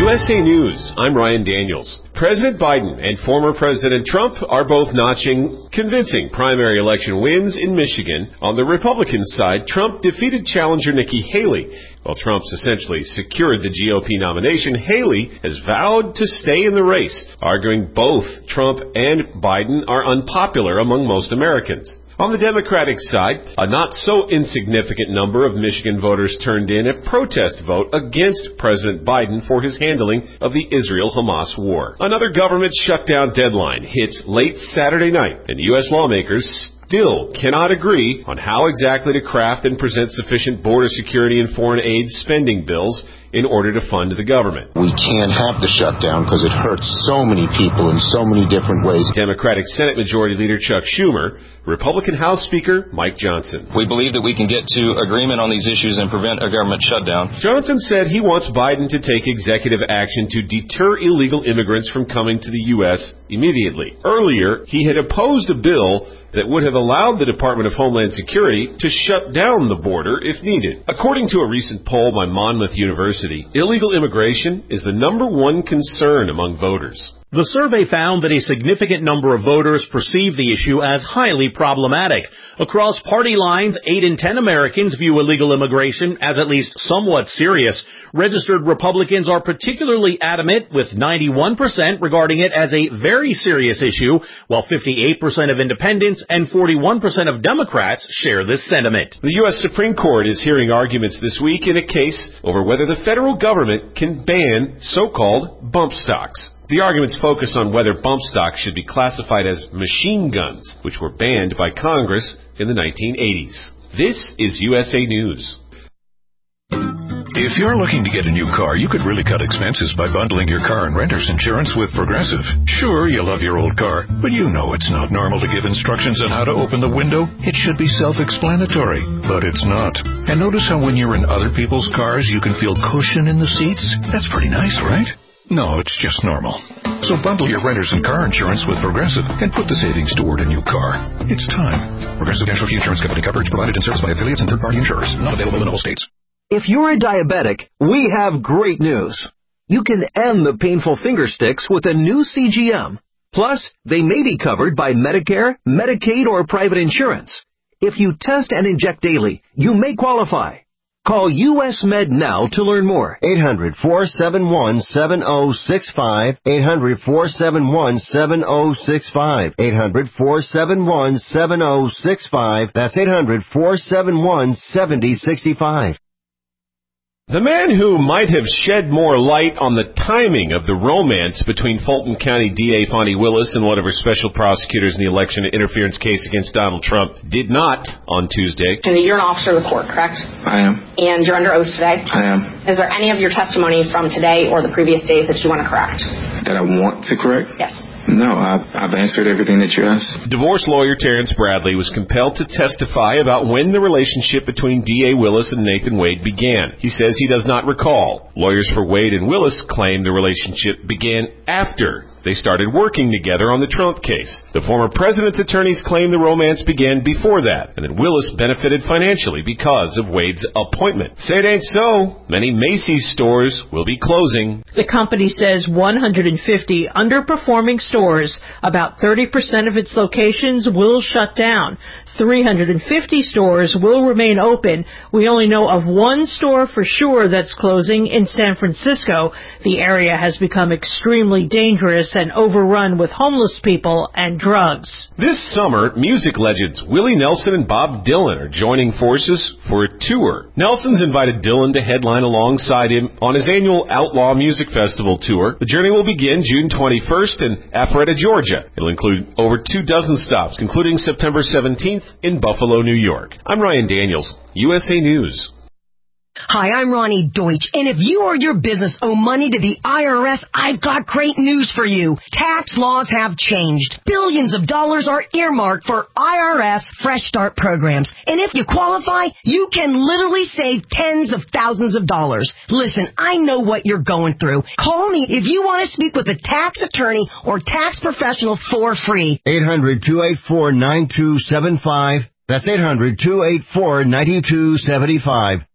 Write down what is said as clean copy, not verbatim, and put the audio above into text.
USA News, I'm Ryan Daniels. President Biden and former President Trump are both notching convincing primary election wins in Michigan. On the Republican side, Trump defeated challenger Nikki Haley. While Trump's essentially secured the GOP nomination, Haley has vowed to stay in the race, arguing both Trump and Biden are unpopular among most Americans. On the Democratic side, a not-so-insignificant number of Michigan voters turned in a protest vote against President Biden for his handling of the Israel-Hamas war. Another government shutdown deadline hits late Saturday night, and U.S. lawmakers still cannot agree on how exactly to craft and present sufficient border security and foreign aid spending bills in order to fund the government. We can't have the shutdown because it hurts so many people in so many different ways. Democratic Senate Majority Leader Chuck Schumer, Republican House Speaker Mike Johnson. We believe that we can get to agreement on these issues and prevent a government shutdown. Johnson said he wants Biden to take executive action to deter illegal immigrants from coming to the U.S. immediately. Earlier, he had opposed a bill that would have allowed the Department of Homeland Security to shut down the border if needed. According to a recent poll by Monmouth University, illegal immigration is the number one concern among voters. The survey found that a significant number of voters perceive the issue as highly problematic. Across party lines, 8 in 10 Americans view illegal immigration as at least somewhat serious. Registered Republicans are particularly adamant, with 91% regarding it as a very serious issue, while 58% of independents and 41% of Democrats share this sentiment. The U.S. Supreme Court is hearing arguments this week in a case over whether the federal government can ban so-called bump stocks. The arguments focus on whether bump stocks should be classified as machine guns, which were banned by Congress in the 1980s. This is USA News. If you're looking to get a new car, you could really cut expenses by bundling your car and renter's insurance with Progressive. Sure, you love your old car, but you know it's not normal to give instructions on how to open the window. It should be self-explanatory, but it's not. And notice how when you're in other people's cars, you can feel cushion in the seats? That's pretty nice, right? No, it's just normal. So bundle your renters and car insurance with Progressive and put the savings toward a new car. It's time. Progressive Casualty Insurance Company. Coverage provided and serviced by affiliates and third-party insurers. Not available in all states. If you're a diabetic, we have great news. You can end the painful finger sticks with a new CGM. Plus, they may be covered by Medicare, Medicaid, or private insurance. If you test and inject daily, you may qualify. Call US Med now to learn more. 800-471-7065. 800-471-7065. 800-471-7065. That's 800-471-7065. The man who might have shed more light on the timing of the romance between Fulton County DA Fonnie Willis and one of her special prosecutors in the election interference case against Donald Trump did not on Tuesday. And you're an officer of the court, correct? I am. And you're under oath today? I am. Is there any of your testimony from today or the previous days that you want to correct? That I want to correct? Yes. No, I've answered everything that you asked. Divorce lawyer Terrence Bradley was compelled to testify about when the relationship between D.A. Willis and Nathan Wade began. He says he does not recall. Lawyers for Wade and Willis claim the relationship began after they started working together on the Trump case. The former president's attorneys claim the romance began before that, and that Willis benefited financially because of Wade's appointment. Say it ain't so. Many Macy's stores will be closing. The company says 150 underperforming stores, about 30% of its locations, will shut down. 350 stores will remain open. We only know of one store for sure that's closing in San Francisco. The area has become extremely dangerous and overrun with homeless people and drugs. This summer, music legends Willie Nelson and Bob Dylan are joining forces for a tour. Nelson's invited Dylan to headline alongside him on his annual Outlaw Music Festival tour. The journey will begin June 21st in Alpharetta, Georgia. It'll include over 24 stops, concluding September 17th in Buffalo, New York. I'm Ryan Daniels, USA News. Hi, I'm Ronnie Deutsch, and if you or your business owe money to the IRS, I've got great news for you. Tax laws have changed. Billions of dollars are earmarked for IRS Fresh Start programs, and if you qualify, you can literally save tens of thousands of dollars. Listen, I know what you're going through. Call me if you want to speak with a tax attorney or tax professional for free. 800-284-9275. That's 800-284-9275.